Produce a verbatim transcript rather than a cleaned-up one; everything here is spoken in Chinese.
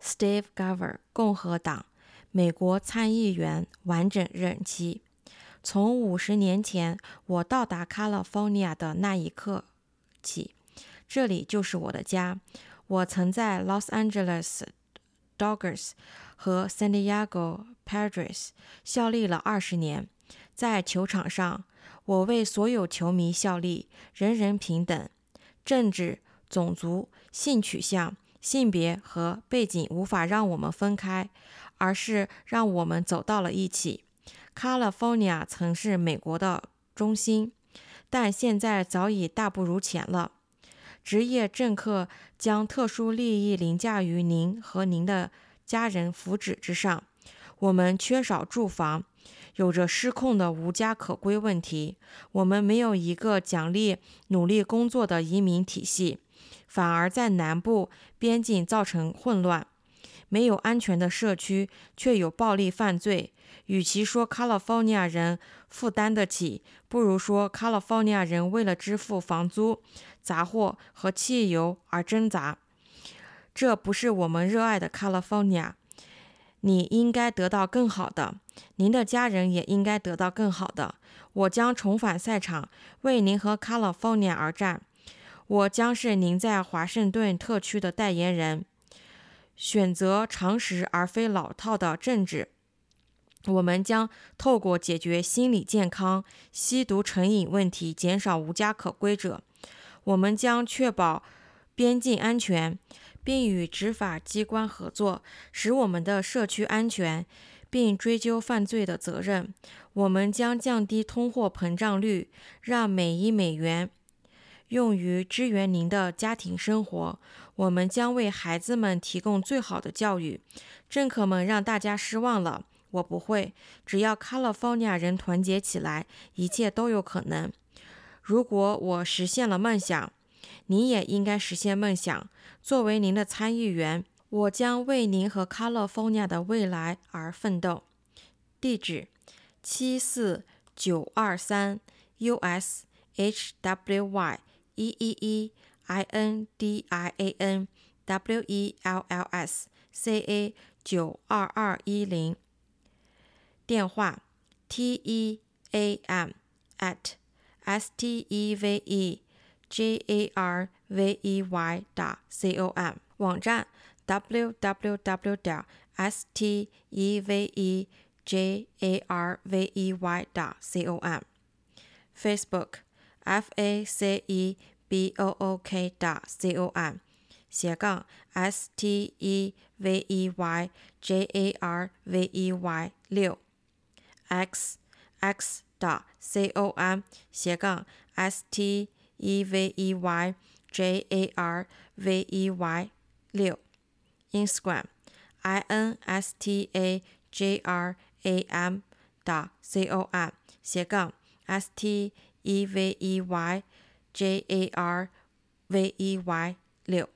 Steve Garver 共和党，美国参议员，完整任期。从五十年前我到达 California 的那一刻起，这里就是我的家。我曾在 Los Angeles Dodgers 和 San Diego Padres 效力了二十年。在球场上，我为所有球迷效力，人人平等。政治、种族、性取向、性别和背景无法让我们分开，而是让我们走到了一起。California 曾是美国的中心，但现在早已大不如前了。职业政客将特殊利益凌驾于您和您的家人福祉之上。我们缺少住房，有着失控的无家可归问题。我们没有一个奖励努力工作的移民体系，反而在南部边境造成混乱。没有安全的社区，却有暴力犯罪。与其说 California 人负担得起，不如说 California 人为了支付房租、杂货和汽油而挣扎。这不是我们热爱的 California。你应该得到更好的，您的家人也应该得到更好的。我将重返赛场，为您和 California 而战。我将是您在华盛顿特区的代言人。选择常识而非老套的政治。我们将透过解决心理健康、吸毒成瘾问题，减少无家可归者。我们将确保边境安全，并与执法机关合作，使我们的社区安全，并追究犯罪的责任。我们将降低通货膨胀率，让每一美元用于支援您的家庭生活。我们将为孩子们提供最好的教育。政客们让大家失望了，我不会。只要 California 人团结起来，一切都有可能。如果我实现了梦想，你也应该实现梦想。作为您的参议员，我将为您和 California 的未来而奋斗。地址：七四九二三 U S H W Y 一一一 I N D I A N W E L L S C A 九二二一零。电话 T E A M at S T E V E J A R V E Y 点 com。 网站 w w w 点 S T E V E J A R V E Y 点 com。 Facebook F A C E B O O K 点 com 斜杠 S T E V E Y J A R V E Y 六。 X X 点 com 斜杠 S T E V E Y J A R V E Y 六。 Instagram I N S T A J R A M 点 com 斜杠 S T E V E Y J A R V E Y 六。